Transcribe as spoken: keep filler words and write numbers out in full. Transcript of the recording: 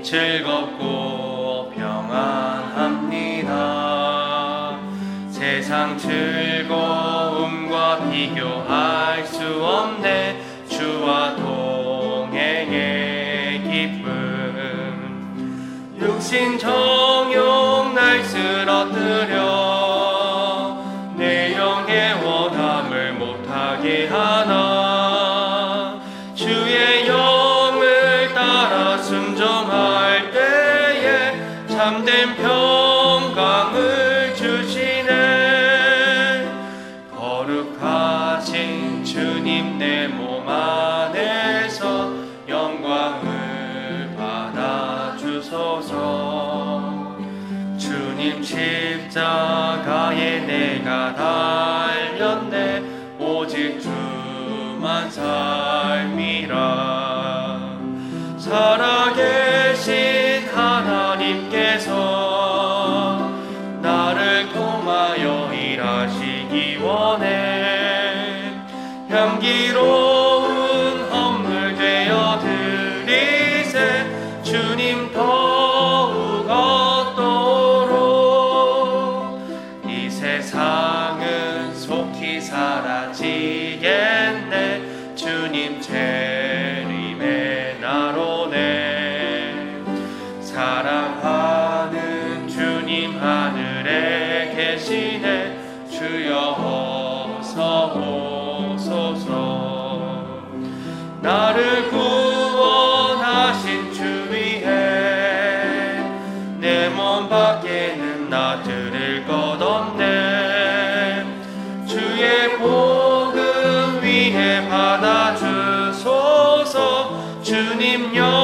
즐겁고 평안합니다. 세상 즐거움과 비교할 수 없네. 주와 동행의 기쁨. 육신 정욕 날 쓰러뜨려 내 영의 원함을 못하게 하나. 주의 영을 따라 순종할 때에 참된 평강을 주시네. 거룩하신 주님 내 몸 안에서 영광을 받아주소서. 주님 십자가에 내가 달렸네. 오직 주만 삶이라. 살아계신 하나님께서 나를 통하여 일하시기 원해. 향기로운 헌물 되어 드리세. 주님 더욱 얻도록. 이 세상은 속히 사라지겠네. 주님 재림의 나로네. 사랑하는 주님 하늘에 계시네. 주여 어서 오소서. 나를 구원하신 주 위에 내 몸 밖에는 나 들을 것 없네. 주의 복음 위에 받아주소서. 주님 영